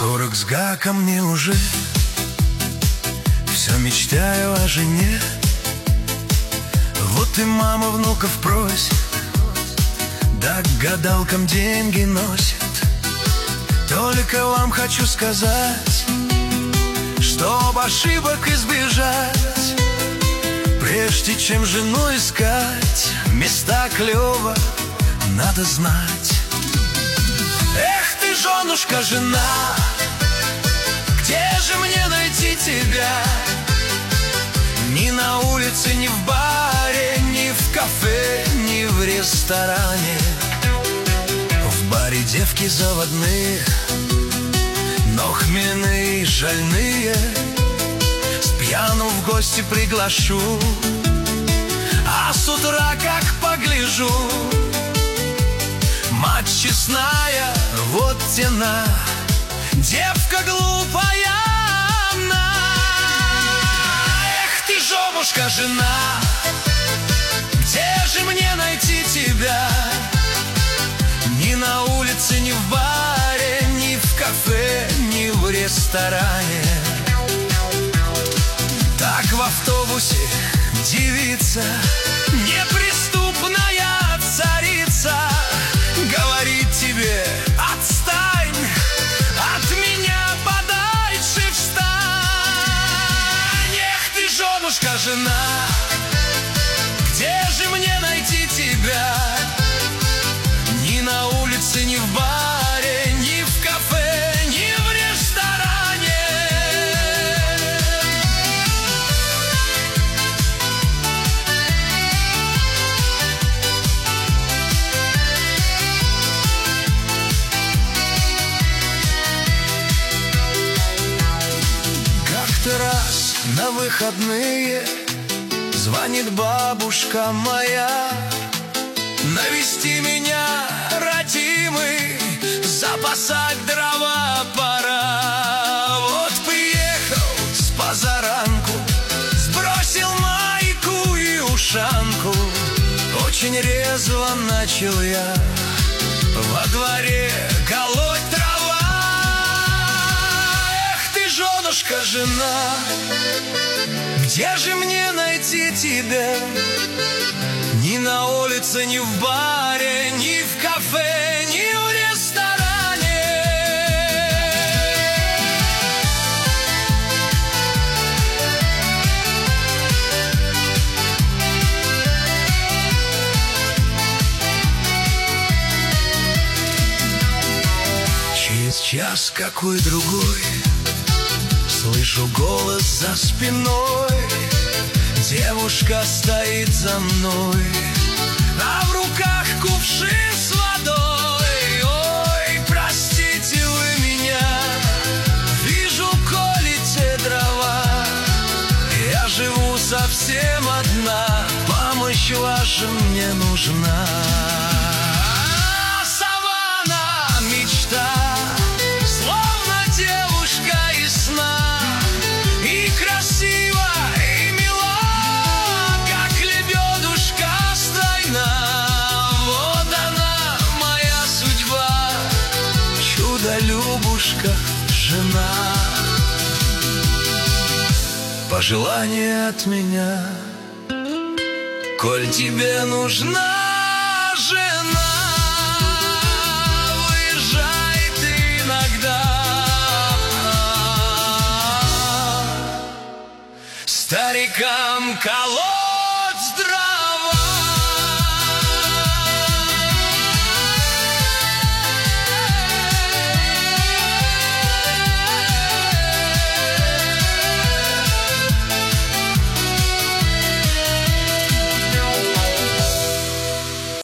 40 с гаком мне уже, все мечтаю о жене. Вот и мама внуков просит, да к гадалкам деньги носит. Только вам хочу сказать, чтоб ошибок избежать, прежде чем жену искать, места клёва надо знать. Эх ты, женушка, жена, где же мне найти тебя? Ни на улице, ни в баре, ни в кафе, ни в ресторане. В баре девки заводные, но хмельные, шальные. С пьяну в гости приглашу, а с утра как погляжу, мать честная, вот тена, девка глупая она. Эх ты, женушка, жена, где же мне найти тебя? Ни на улице, ни в баре, ни в кафе, ни в ресторане. Так в автобусе девица, неприступная царица, говорит тебе: отстань, от меня подальше встань. Эх ты, женушка, жена, где же мне найти тебя? Ни на улице, ни в баре, ни в кафе, ни в ресторане. Как-то раз на выходные звонит бабушка моя: навести меня, родимый, запасать дрова пора. Вот приехал с позаранку, сбросил майку и ушанку. Очень резво начал я во дворе колоть дрова. Эх ты, женушка, жена, где же мне найти тебя? Ни на улице, ни в баре, ни в кафе, ни в ресторане. Через час какой-другой слышу голос за спиной. Девушка стоит за мной, а в руках кувшин с водой. Ой, простите вы меня, вижу, колите дрова. Я живу совсем одна, помощь ваша мне нужна. Саванна, мечта, словно девушка из сна, и красиво, Любушка, жена. Пожелание от меня: коль тебе нужна жена, выезжай ты иногда. Старикам колоть дрова.